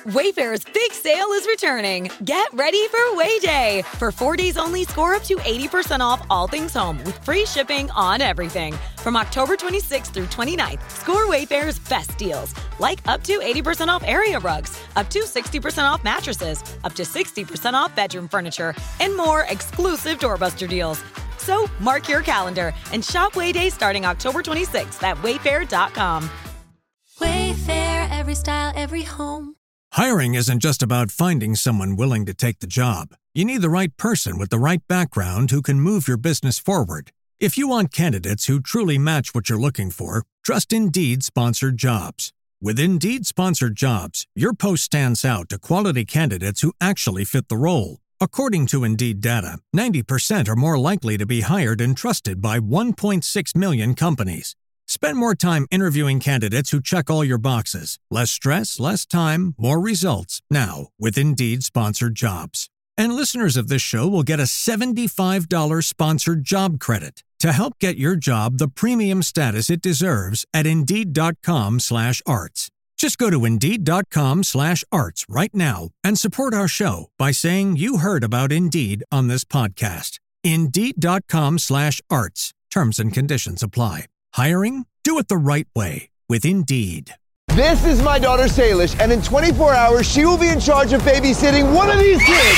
Wayfair's big sale is returning. Get ready for Way Day. For 4 days only, score up to 80% off all things home with free shipping on everything. From October 26th through 29th, score Wayfair's best deals, like up to 80% off area rugs, up to 60% off mattresses, up to 60% off bedroom furniture, and more exclusive doorbuster deals. So mark your calendar and shop Way Day starting October 26th at wayfair.com. Wayfair, every style, every home. Hiring isn't just about finding someone willing to take the job. You need the right person with the right background who can move your business forward. If you want candidates who truly match what you're looking for, trust Indeed-sponsored jobs. With Indeed-sponsored jobs, your post stands out to quality candidates who actually fit the role. According to Indeed data, 90% are more likely to be hired and trusted by 1.6 million companies. Spend more time interviewing candidates who check all your boxes. Less stress, less time, more results. Now, with Indeed-sponsored jobs. And listeners of this show will get a $75 sponsored job credit to help get your job the premium status it deserves at Indeed.com/arts. Just go to Indeed.com/arts right now and support our show by saying you heard about Indeed on this podcast. Indeed.com/arts. Terms and conditions apply. Hiring? Do it the right way with Indeed. This is my daughter, Salish, and in 24 hours, she will be in charge of babysitting one of these kids.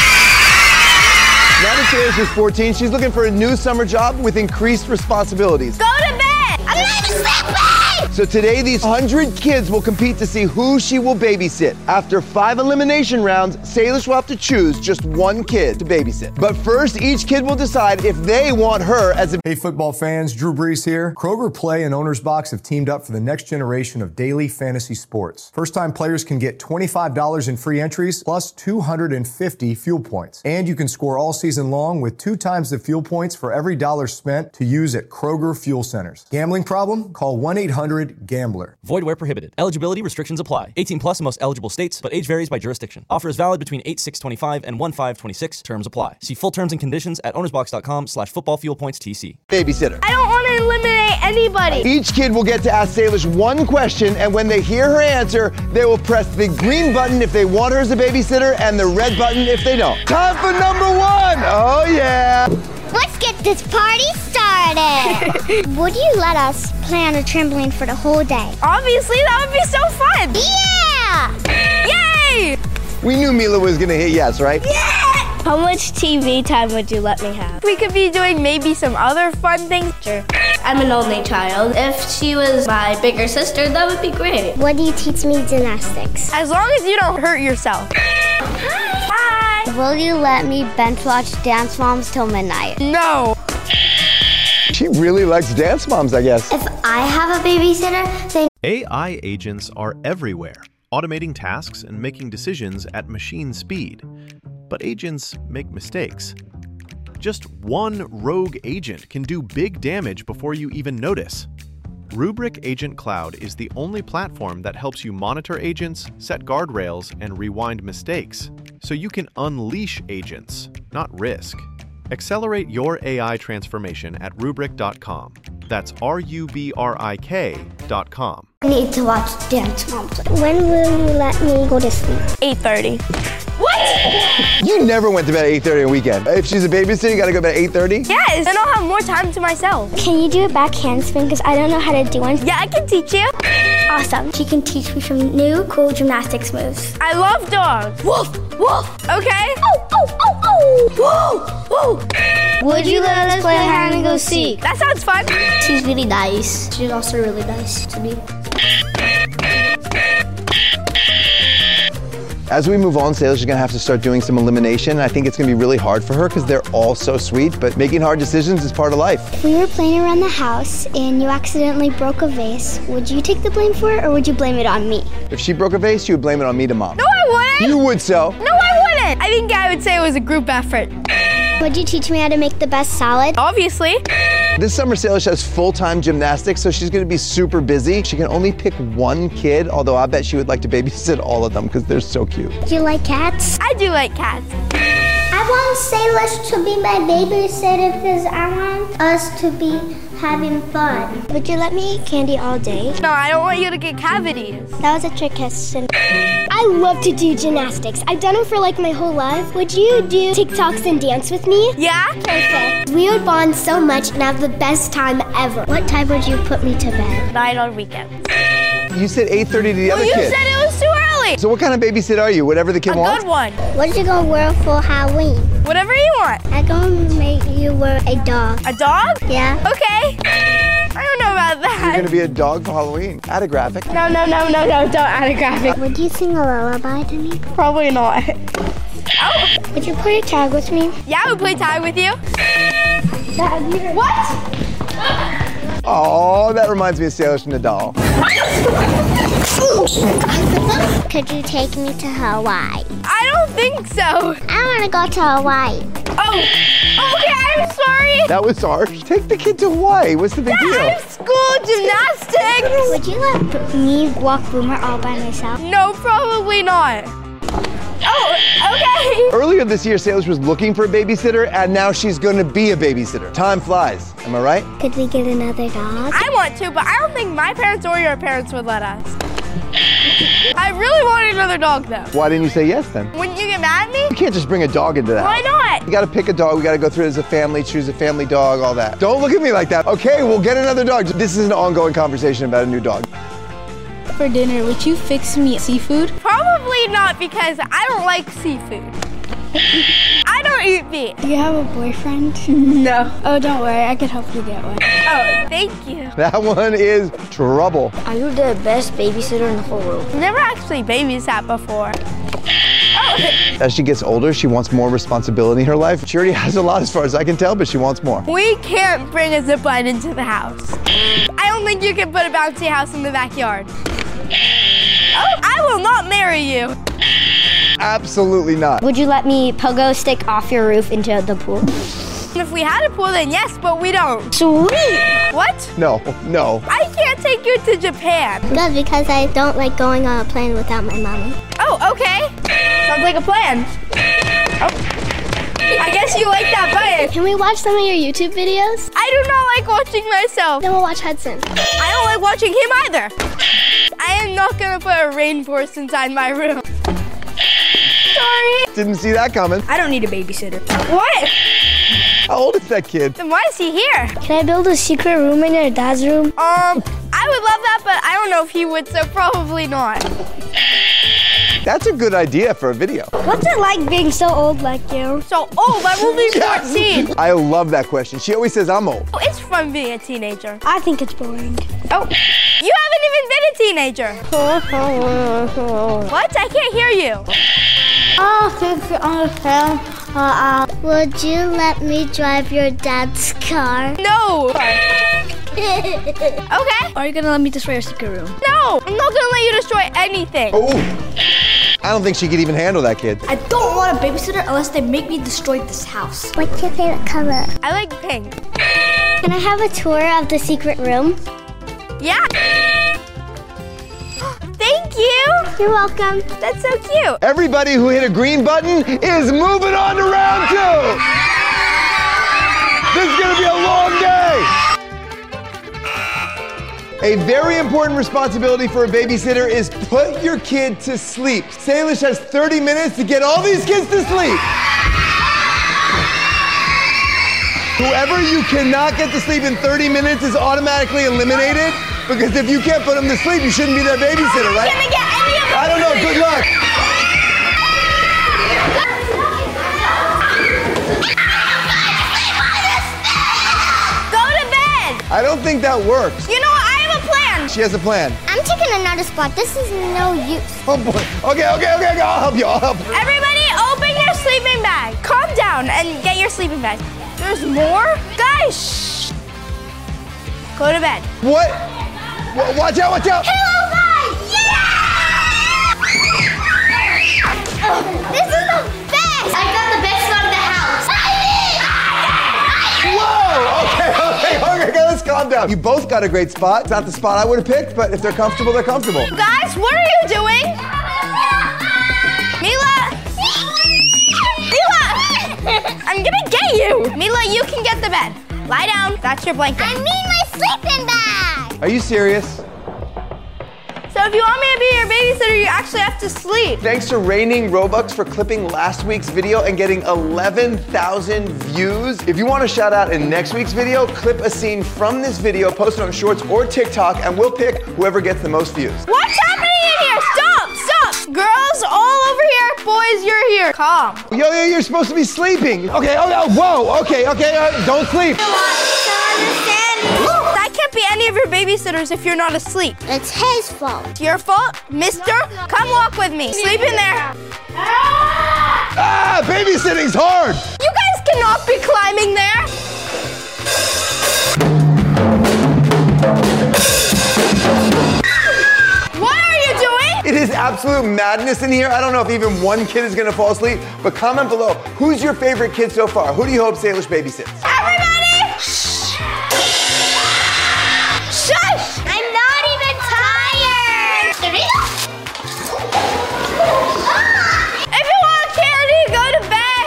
Now that Salish is 14, she's looking for a new summer job with increased responsibilities. Go to bed! I'm not sleeping! So today, these 100 kids will compete to see who she will babysit. After 5 elimination rounds, Salish will have to choose just one kid to babysit. But first, each kid will decide if they want her as a... Hey, football fans, Drew Brees here. Kroger Play and Owner's Box have teamed up for the next generation of daily fantasy sports. First-time players can get $25 in free entries, plus 250 fuel points. And you can score all season long with 2 times the fuel points for every dollar spent to use at Kroger Fuel Centers. Gambling problem? Call 1-800-GAMBLER. Void where prohibited. Eligibility restrictions apply. 18 plus in most eligible states, but age varies by jurisdiction. Offer is valid between 8/6/25 and 1/5/26. Terms apply. See full terms and conditions at ownersbox.com/footballfuelpointstc. Babysitter. I don't want to eliminate anybody. Each kid will get to ask Salish one question, and when they hear her answer, they will press the green button if they want her as a babysitter and the red button if they don't. Time for number 1. Oh, yeah. Let's get this party started. Would you let us play on a trampoline for the whole day? Obviously, that would be so fun. Yeah! Yay! We knew Mila was going to hit yes, right? Yeah! How much TV time would you let me have? We could be doing maybe some other fun things. Sure. I'm an only child. If she was my bigger sister, that would be great. Would you teach me gymnastics? As long as you don't hurt yourself. Hi! Will you let me bench watch Dance Moms till midnight? No. She really likes Dance Moms, I guess. If I have a babysitter, then... AI agents are everywhere, automating tasks and making decisions at machine speed. But agents make mistakes. Just one rogue agent can do big damage before you even notice. Rubrik Agent Cloud is the only platform that helps you monitor agents, set guardrails, and rewind mistakes, so you can unleash agents, not risk. Accelerate your AI transformation at Rubrik.com. That's RUBRIK.com. I need to watch Dance Moms. When will you let me go to sleep? 8:30. What? You never went to bed at 8:30 on a weekend. If she's a babysitter, you gotta go to bed at 8:30? Yes, then I'll have more time to myself. Can you do a back handspring? Because I don't know how to do one. Yeah, I can teach you. Awesome. She can teach me some new cool gymnastics moves. I love dogs. Woof, woof. Okay? Oh, oh, oh, oh. Woo, woo. Would you let us play hide and go seek? That sounds fun. She's really nice. She's also really nice to me. As we move on, Salish is going to have to start doing some elimination. I think it's going to be really hard for her because they're all so sweet, but making hard decisions is part of life. If we were playing around the house and you accidentally broke a vase, would you take the blame for it or would you blame it on me? If she broke a vase, you would blame it on me to Mom. No, I wouldn't. You would so. No, I wouldn't. I think I would say it was a group effort. Would you teach me how to make the best salad? Obviously. This summer, Salish has full-time gymnastics, so she's going to be super busy. She can only pick one kid, although I bet she would like to babysit all of them because they're so cute. Do you like cats? I do like cats. I want Salish to be my babysitter because I want us to having fun. Would you let me eat candy all day? No, I don't want you to get cavities. That was a trick question. I love to do gymnastics. I've done them for like my whole life. Would you do TikToks and dance with me? Yeah? Perfect. We would bond so much and have the best time ever. What time would you put me to bed? 9 on weekends. You said 8:30 to the other You kid. said it was too early. So what kind of babysit are you? Whatever the kid wants? A good one. What are you gonna wear for Halloween? Whatever you want. I'm gonna make you wear a dog. A dog? Yeah. Okay. I don't know about that. You're gonna be a dog for Halloween. Add a graphic. No, don't add a graphic. Would you sing a lullaby to me? Probably not. Oh. Would you play tag with me? Yeah, I would play tag with you. What? Oh, that reminds me of Sailors from Nadal. Could you take me to Hawaii? I don't think so. I wanna go to Hawaii. Oh, okay, I'm sorry. That was harsh. Take the kid to Hawaii. What's the big deal? I have school gymnastics. Would you let me walk Boomer all by myself? No, probably not. Oh, okay. Earlier this year, Sailors was looking for a babysitter, and now she's going to be a babysitter. Time flies. Am I right? Could we get another dog? I want to, but I don't think my parents or your parents would let us. I really want another dog, though. Why didn't you say yes then? Wouldn't you get mad at me? You can't just bring a dog into that. Why not? You gotta pick a dog. We gotta go through it as a family, choose a family dog, all that. Don't look at me like that. Okay, we'll get another dog. This is an ongoing conversation about a new dog. For dinner, would you fix me seafood? Probably not, because I don't like seafood. I don't eat meat. Do you have a boyfriend? No. Oh, don't worry, I could help you get one. Oh, thank you. That one is trouble. Are you the best babysitter in the whole world? I've never actually babysat before. Oh. As she gets older, she wants more responsibility in her life. She already has a lot as far as I can tell, but she wants more. We can't bring a zip line into the house. I don't think you can put a bouncy house in the backyard. Oh, I will not marry you. Absolutely not. Would you let me pogo stick off your roof into the pool? If we had a pool, then yes, but we don't. Sweet! What? No. I can't take you to Japan. Good, because I don't like going on a plane without my mommy. Oh, okay. Sounds like a plan. Oh. I guess you like that button. Can we watch some of your YouTube videos? I do not like watching myself. Then we'll watch Hudson. I don't like watching him either. I am not gonna put a rainforest inside my room. Sorry. Didn't see that coming. I don't need a babysitter. What? How old is that kid? Then why is he here? Can I build a secret room in your dad's room? I would love that, but I don't know if he would, so probably not. That's a good idea for a video. What's it like being so old like you? So old? I'm only 14. I love that question. She always says I'm old. Oh, it's fun being a teenager. I think it's boring. Oh, you haven't even been a teenager. What? I can't hear you. Would you let me drive your dad's car? No. Okay. Are you gonna let me destroy your secret room? No, I'm not gonna let you destroy anything. Oh, I don't think she could even handle that kid. I don't want a babysitter unless they make me destroy this house. What's your favorite color? I like pink. Can I have a tour of the secret room? Yeah. Thank you. You're welcome. That's so cute. Everybody who hit a green button is moving on to round 2. This is gonna be a long day. A very important responsibility for a babysitter is put your kid to sleep. Salish has 30 minutes to get all these kids to sleep. Whoever you cannot get to sleep in 30 minutes is automatically eliminated, because if you can't put them to sleep, you shouldn't be their babysitter, right? Can I get any of them? I don't know, good luck. Go to bed. I don't think that works. You know what? I have a plan. She has a plan. I'm taking another spot. This is no use. Oh boy. Okay, I'll help you. Everybody, open your sleeping bag. Calm down and get your sleeping bag. There's more? Guys, shh. Go to bed. What? Watch out. Hello, guys! Yeah! This is the best! I got the best spot in the house. Whoa! Okay, let's calm down. You both got a great spot. It's not the spot I would have picked, but if they're comfortable, they're comfortable. Guys, what are you doing? Mila! I'm gonna get you! Mila, you can get the bed. Lie down. That's your blanket. I mean my sleeping bag. Are you serious? So if you want me to be your babysitter, you actually have to sleep. Thanks to Raining Robux for clipping last week's video and getting 11,000 views. If you want a shout out in next week's video, clip a scene from this video, post it on Shorts or TikTok, and we'll pick whoever gets the most views. What's happening in here? Stop! Girls all over here, boys, you're here. Calm. Yo, you're supposed to be sleeping. Okay, whoa, okay, don't sleep. That can't be any of your babysitters if you're not asleep. It's his fault. It's your fault? Mister, come walk with me. Sleep in there. Babysitting's hard. You guys cannot be climbing there. What are you doing? It is absolute madness in here. I don't know if even one kid is gonna fall asleep, but comment below. Who's your favorite kid so far? Who do you hope Salish babysits? Everybody! Shh! Shush! I'm not even tired. If you want candy, go to bed.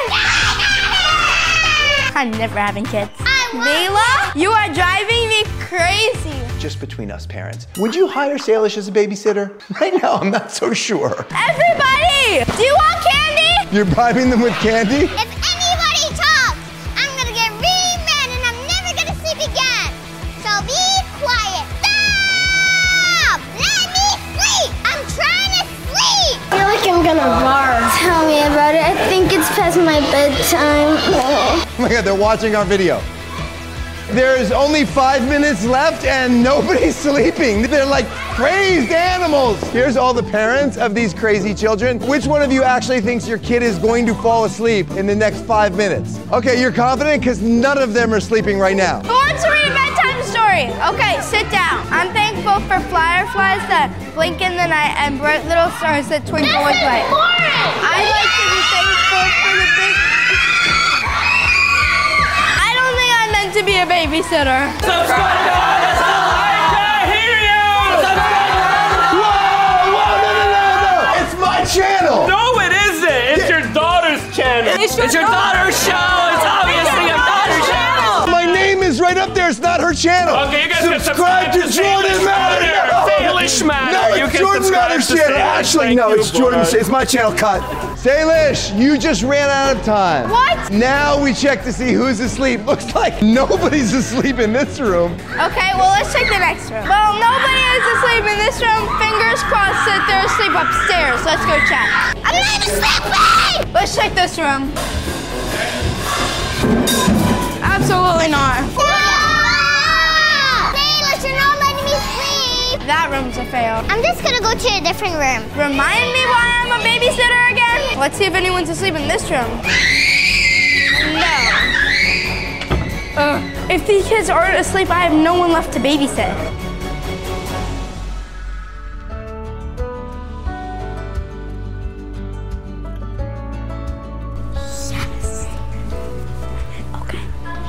I'm never having kids. Mila, you are driving me crazy. Just between us parents, would you hire Salish as a babysitter? Right now, I'm not so sure. Everybody, do you want candy? You're bribing them with candy? If anybody talks, I'm gonna get really mad and I'm never gonna sleep again. So be quiet. Stop! Let me sleep! I'm trying to sleep! I feel like I'm gonna barf. Tell me about it. I think it's past my bedtime. Oh my God, they're watching our video. There's only 5 minutes left and nobody's sleeping. They're like crazed animals. Here's all the parents of these crazy children. Which one of you actually thinks your kid is going to fall asleep in the next 5 minutes? Okay, you're confident because none of them are sleeping right now. Who wants to read a bedtime story? Okay, sit down. I'm thankful for fireflies that blink in the night and bright little stars that twinkle with light. I'd like to be thankful for the big... to be a babysitter. Subscribe to us, I can hear you! Whoa, no. It's my channel. No, it isn't. It's your daughter's channel. It's your daughter's show. It's obviously your daughter's channel. My name is right up there. It's not her channel. Okay, you guys can subscribe to Jordan Matter. Salish Matter. No, it's Jordan Matter's channel. Actually, no, it's Jordan's. It's my channel. Cut. Salish, you just ran out of time. What? Now we check to see who's asleep. Looks like nobody's asleep in this room. Okay, well, let's check the next room. Well, nobody is asleep in this room. Fingers crossed that they're asleep upstairs. Let's go check. I'm not even sleeping! Let's check this room. Absolutely not. Salish, you're not letting me sleep. That room's a fail. I'm just gonna go to a different room. Remind me why I'm a babysitter again? Let's see if anyone's asleep in this room. No. If these kids aren't asleep, I have no one left to babysit. Yes. Okay.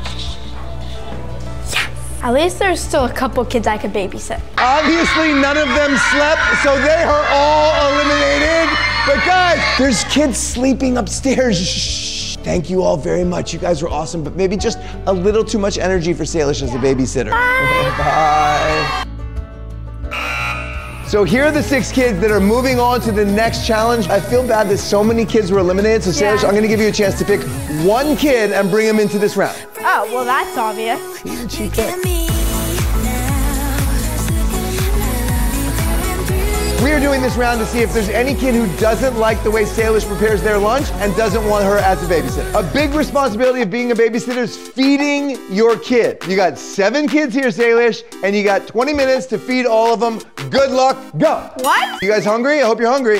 Yes. At least there's still a couple kids I could babysit. Obviously, none of them slept, so they are all eliminated. But guys, there's kids sleeping upstairs. Shh. Thank you all very much. You guys were awesome, but maybe just a little too much energy for Salish as a babysitter. Bye. So here are the 6 kids that are moving on to the next challenge. I feel bad that so many kids were eliminated, so Salish, I'm gonna give you a chance to pick one kid and bring him into this round. Oh, well, that's obvious. Who did she pick? We are doing this round to see if there's any kid who doesn't like the way Salish prepares their lunch and doesn't want her as a babysitter. A big responsibility of being a babysitter is feeding your kid. You got 7 kids here, Salish, and you got 20 minutes to feed all of them. Good luck, go. What? You guys hungry? I hope you're hungry.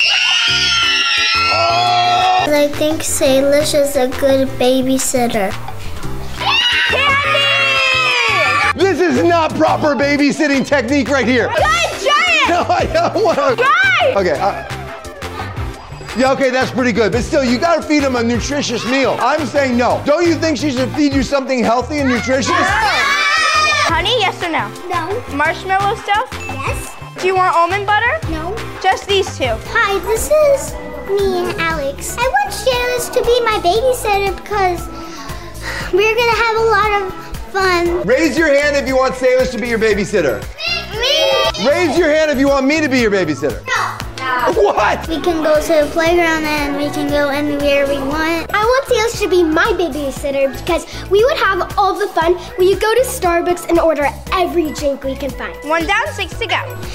I think Salish is a good babysitter. Candy! This is not proper babysitting technique right here. Guys, try it! No, I don't want to. Try! Okay. Yeah, okay, that's pretty good. But still, you gotta feed them a nutritious meal. I'm saying no. Don't you think she should feed you something healthy and nutritious? Honey, yes or no? No. Marshmallow stuff? Yes. Do you want almond butter? No. Just these 2. Hi, this is me and Alex. I want Salish to be my babysitter because we're gonna have a lot of fun. Raise your hand if you want Salish to be your babysitter. Me. Raise your hand if you want me to be your babysitter. No. What? We can go to the playground and we can go anywhere we want. I want Salish to be my babysitter because we would have all the fun. We would go to Starbucks and order every drink we can find. 1 down, 6 to go.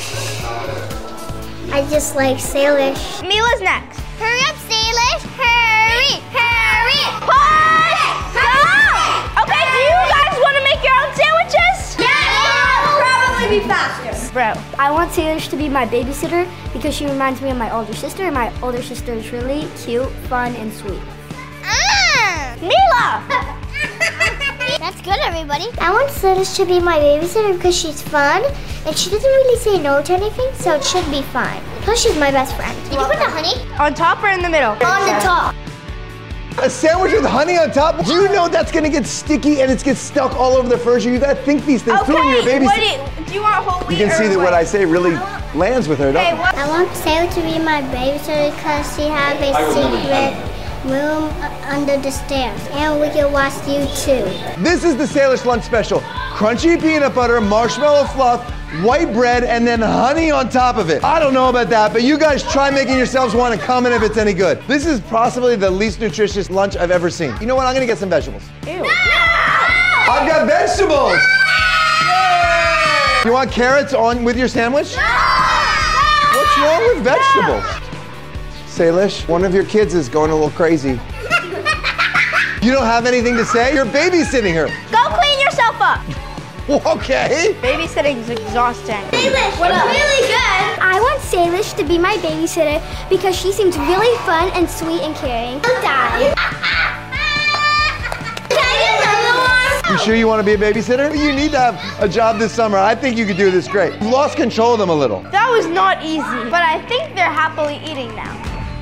I just like Salish. Mila's next. Hurry up, Salish. Hurry, hurry. Push! Go! Okay, do you guys want to make your own sandwiches? It'll probably be faster. Bro. I want Salish to be my babysitter because she reminds me of my older sister, and my older sister is really cute, fun, and sweet. Mila! That's good, everybody. I want Salish to be my babysitter because she's fun and she doesn't really say no to anything, so it should be fine. Plus, she's my best friend. Did you put the honey? On top or in the middle? On the top. A sandwich with honey on top? Do you know that's gonna get sticky and it gets stuck all over the furniture? You gotta think these things through when you're a babysitter. Do you want whole wheat? You can see that what I say really lands with her, don't you? I want Salish to be my babysitter because she has a secret room under the stairs, and we can watch YouTube. This is the Salish Lunch Special. Crunchy peanut butter, marshmallow fluff, white bread, and then honey on top of it. I don't know about that, but you guys try making yourselves one and comment if it's any good. This is possibly the least nutritious lunch I've ever seen. You know what? I'm gonna get some vegetables. Ew. No! I've got vegetables! You want carrots on with your sandwich? No! What's wrong with vegetables? Salish, one of your kids is going a little crazy. You don't have anything to say? You're babysitting her. Go clean yourself up. Okay. Babysitting is exhausting. Salish, what up? Really good. I want Salish to be my babysitter because she seems really fun and sweet and caring. Die. You sure you want to be a babysitter? You need to have a job this summer. I think you could do this great. You lost control of them a little. That was not easy, but I think they're happily eating now.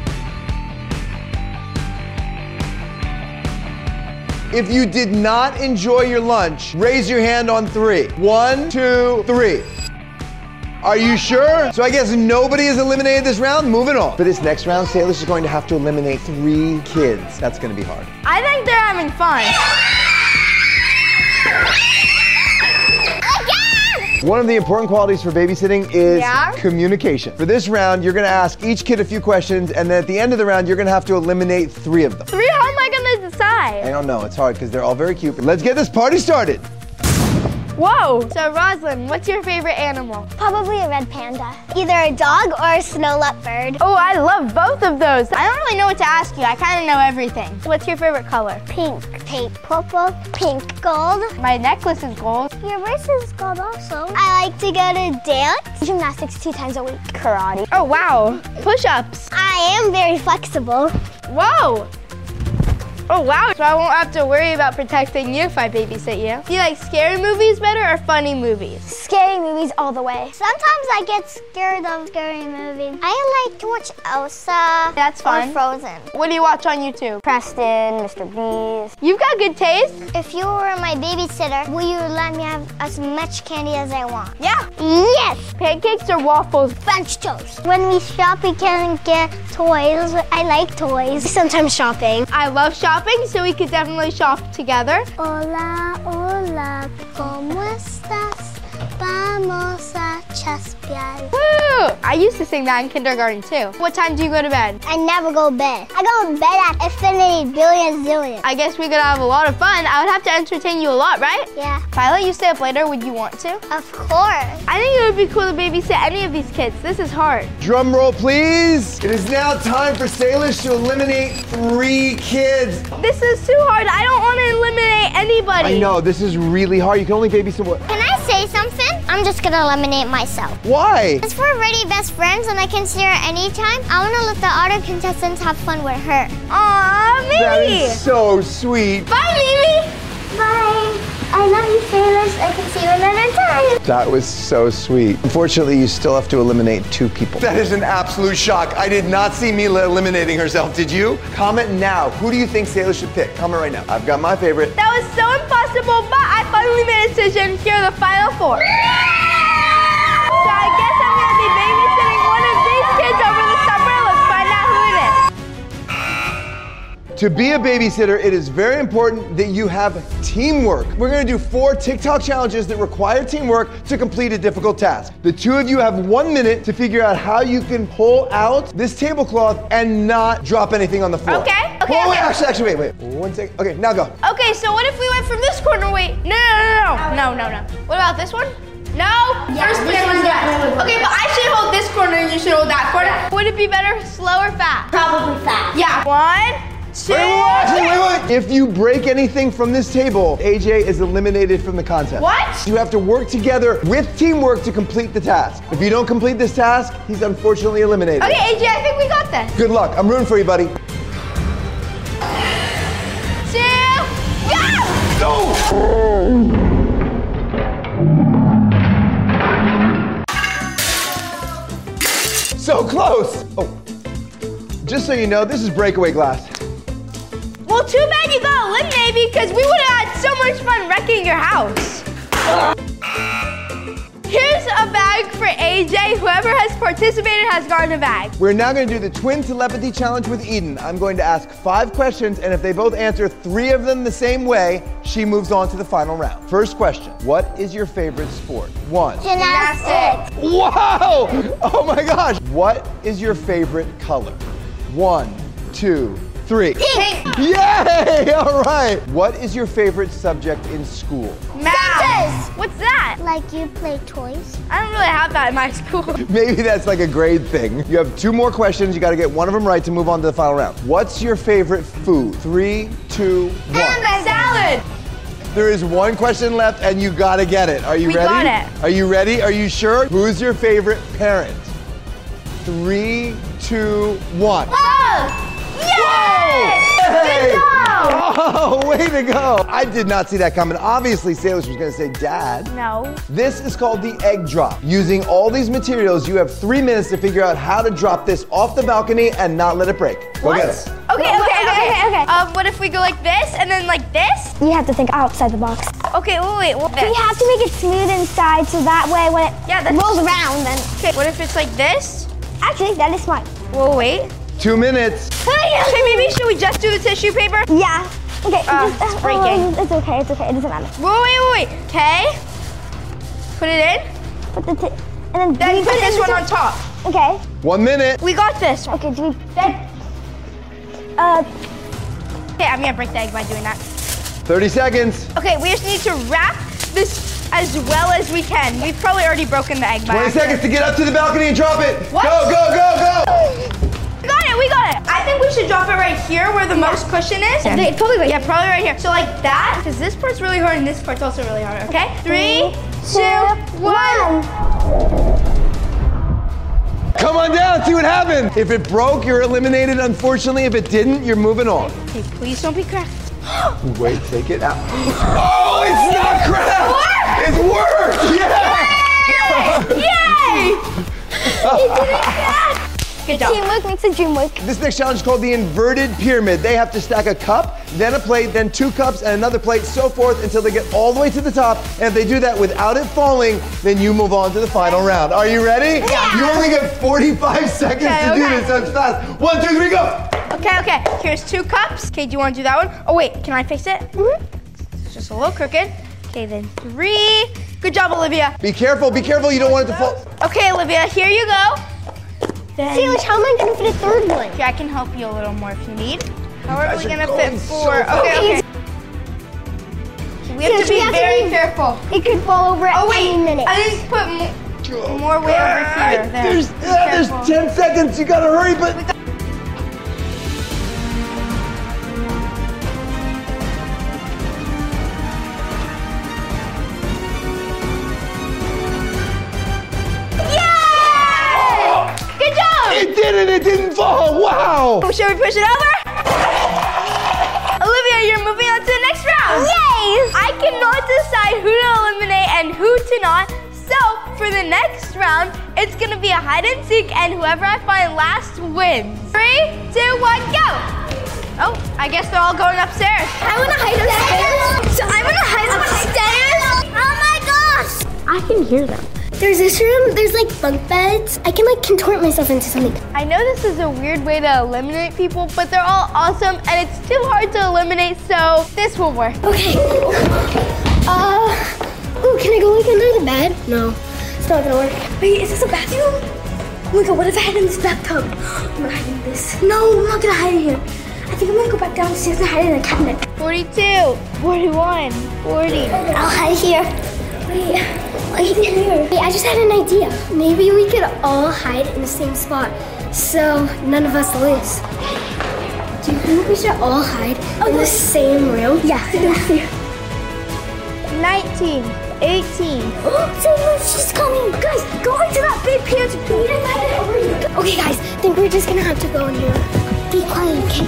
If you did not enjoy your lunch, raise your hand on 3. 1, 2, 3. Are you sure? So I guess nobody is eliminated this round. Moving on. For this next round, Salish is going to have to eliminate 3 kids. That's going to be hard. I think they're having fun. One of the important qualities for babysitting is communication. For this round, you're gonna ask each kid a few questions, and then at the end of the round, you're gonna have to eliminate 3 of them. 3? How am I gonna decide? I don't know, it's hard because they're all very cute. But let's get this party started. Whoa! So Roslyn, what's your favorite animal? Probably a red panda. Either a dog or a snow leopard. Oh, I love both of those. I don't really know what to ask you. I kind of know everything. What's your favorite color? Pink. Pink. Purple. Pink. Gold. My necklace is gold. Your bracelet is gold also. I like to go to dance. Gymnastics 2 times a week. Karate. Oh, wow. Push-ups. I am very flexible. Whoa. Oh, wow. So I won't have to worry about protecting you if I babysit you. Do you like scary movies better or funny movies? Scary movies all the way. Sometimes I get scared of scary movies. I like to watch Elsa. That's fun. Or Frozen. What do you watch on YouTube? Preston, Mr. Beast. You've got good taste. If you were my babysitter, will you let me have as much candy as I want? Yeah. Yes. Pancakes or waffles? French toast. When we shop, we can get toys. I like toys. Sometimes shopping. I love shopping, so we could definitely shop together. Hola, hola, ¿cómo estás? Vamos a chaspear. Woo! I used to sing that in kindergarten too. What time do you go to bed? I never go to bed. I go to bed at infinity, billion, zillion. I guess we could have a lot of fun. I would have to entertain you a lot, right? Yeah. If I let you stay up later, would you want to? Of course. I think it would be cool to babysit any of these kids. This is hard. Drum roll, please. It is now time for Salish to eliminate 3 kids. This is too hard. I don't want to eliminate anybody. I know, this is really hard. You can only babysit what? Can I say something? I'm just gonna eliminate myself. Why? Because we're already best friends and I can see her anytime. I wanna let the other contestants have fun with her. Aw, Mimi! That is so sweet. Bye, Mimi! Bye. I love you, Salish. I can see you another time. That was so sweet. Unfortunately, you still have to eliminate 2 people. That is an absolute shock. I did not see Mila eliminating herself, did you? Comment now. Who do you think Salish should pick? Comment right now. I've got my favorite. That was so impossible, but I finally made a decision. Here are the final 4. So I guess I'm going to be babysitting one of these kids over the summer. Let's find out who it is. To be a babysitter, it is very important that you have teamwork. We're gonna do 4 TikTok challenges that require teamwork to complete a difficult task. The 2 of you have 1 minute to figure out how you can pull out this tablecloth and not drop anything on the floor. Okay. Wait, actually, wait. 1 second. Okay, now go. Okay, so what if we went from this corner? Wait, no. What about this one? No? Yeah, First this place one's is that. definitely Okay, but I should hold this corner and you should hold that corner. Would it be better slow or fast? Probably fast. Yeah. 1, 2, Wait. If you break anything from this table, AJ is eliminated from the contest. What? You have to work together with teamwork to complete the task. If you don't complete this task, he's unfortunately eliminated. Okay, AJ, I think we got this. Good luck. I'm rooting for you, buddy. 2, go! So close. Oh, just so you know, this is breakaway glass. Well, too bad you got eliminated because we would have had so much fun wrecking your house. Here's a bag for AJ. Whoever has participated has gotten a bag. We're now going to do the twin telepathy challenge with Eden. I'm going to ask 5 questions, and if they both answer 3 of them the same way, she moves on to the final round. First question, what is your favorite sport? 1. Gymnastics. Wow! Oh my gosh. What is your favorite color? 1, 2, 3. Pink. Yay! All right. What is your favorite subject in school? Math. What's that? Like you play toys? I don't really have that in my school. Maybe that's like a grade thing. You have 2 more questions. You got to get one of them right to move on to the final round. What's your favorite food? 3, 2, 1. Salad. There is 1 question left, and you got to get it. Are you ready? We got it. Are you ready? Are you sure? Who's your favorite parent? 3, 2, 1. Oh! Yay! Hey! Good job! Oh, way to go. I did not see that coming. Obviously, Salish was going to say dad. No. This is called the egg drop. Using all these materials, you have 3 minutes to figure out how to drop this off the balcony and not let it break. Go get it. Okay. What if we go like this and then like this? You have to think outside the box. Okay, wait. You have to make it smooth inside so that way when it rolls around then. Okay, what if it's like this? Actually, that is smart. Well, wait. 2 minutes. Okay, maybe should we just do the tissue paper? Yeah. Okay. It's breaking. It's okay. It doesn't matter. Wait. Okay. Put it in. And then put this one on top. Okay. 1 minute. We got this. Okay, do we... Okay, I'm gonna break the egg by doing that. 30 seconds. Okay, we just need to wrap this as well as we can. We've probably already broken the egg by 20 seconds to get up to the balcony and drop it. What? Go. We got it. I think we should drop it right here where the most cushion is. Yeah. Probably right here. So like that, because this part's really hard and this part's also really hard, okay? 3, 2, 1. Come on down, see what happened. If it broke, you're eliminated. Unfortunately, if it didn't, you're moving on. Okay, please don't be cracked. Wait, take it out. Oh, it's not cracked. It's worked. Yay! It didn't crack. Good job. Teamwork makes the dream work. This next challenge is called the inverted pyramid. They have to stack a cup, then a plate, then 2 cups, and another plate, so forth until they get all the way to the top. And if they do that without it falling, then you move on to the final round. Are you ready? Yeah. You only get 45 seconds to do this, so it's fast. 1, 2, 3, go. Okay. Here's 2 cups. Okay, do you want to do that one? Oh, wait, can I fix it? It's just a little crooked. Okay, then 3. Good job, Olivia. Be careful, you don't want it to fall. Okay, Olivia, here you go. Salish, how am I gonna fit a 3rd one? Okay, I can help you a little more if you need. How are we gonna going fit so 4? Okay. We have to be very careful. It could fall over at any minute. I just put more weight over here. There's 10 seconds, you gotta hurry, but. It didn't fall. Wow. Should we push it over? Olivia, you're moving on to the next round. Yay! I cannot decide who to eliminate and who to not. So for the next round, it's gonna be a hide and seek, and whoever I find last wins. 3, 2, 1, go. Oh, I guess they're all going upstairs. I wanna hide upstairs. So I'm gonna hide upstairs. Oh my gosh! I can hear them. There's this room, there's like bunk beds. I can like contort myself into something. I know this is a weird way to eliminate people, but they're all awesome and it's too hard to eliminate, so this will work. Okay. Ooh, can I go like under the bed? No, it's not gonna work. Wait, is this a bathroom? Oh my god, what if I hide in this bathtub? I'm gonna hide in this. No, I'm not gonna hide in here. I think I'm gonna go back downstairs and hide in a cabinet. 42, 41, 40. I'll hide here. Wait here. Wait, I just had an idea. Maybe we could all hide in the same spot, so none of us lose. Do you think we should all hide in the same room? Yeah. 19, 18. Oh, she's coming. Guys, go into that big pantry. Okay, guys, I think we're just gonna have to go in here. Be quiet, okay?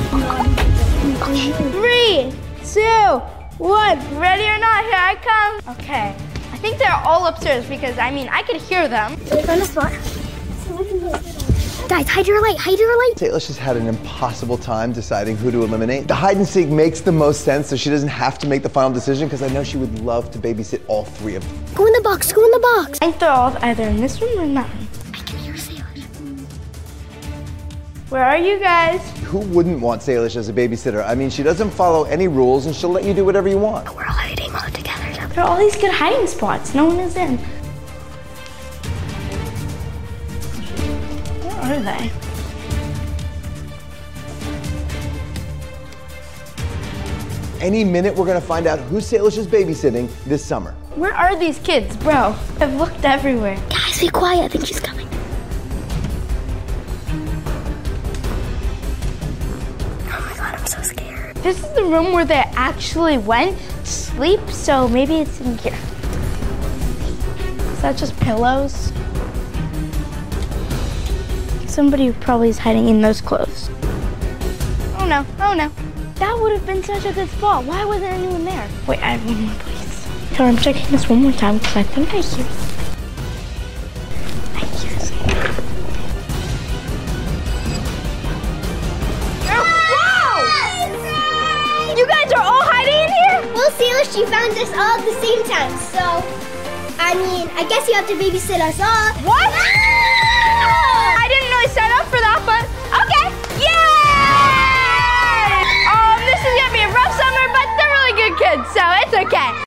Okay. 3, 2, 1. Ready or not, here I come. Okay. I think they're all upstairs because, I mean, I could hear them. Did I find a spot? Guys, hide your light, hide your light. Salish has had an impossible time deciding who to eliminate. The hide and seek makes the most sense so she doesn't have to make the final decision because I know she would love to babysit all 3 of them. Go in the box, go in the box. I think they're all either in this room or in that room. I can hear Salish. Where are you guys? Who wouldn't want Salish as a babysitter? I mean, she doesn't follow any rules and she'll let you do whatever you want. We're all hiding all together. There are all these good hiding spots. No one is in. Where are they? Any minute, we're gonna find out who Salish is babysitting this summer. Where are these kids, bro? I've looked everywhere. Guys, be quiet. I think she's coming. Oh my god, I'm so scared. This is the room where they actually went to sleep, so maybe it's in here. Is that just pillows? Somebody probably is hiding in those clothes. Oh no, oh no. That would have been such a good spot. Why wasn't anyone there? Wait, I have one more place. So I'm checking this one more time because I think I hear something. I hear something. Wow! You guys are all hiding in here? Well, Salish, you found us all at the same time, so I mean, I guess you have to babysit us all. What? I didn't really set up for that, but okay. Yay! This is gonna be a rough summer, but they're really good kids, so it's okay.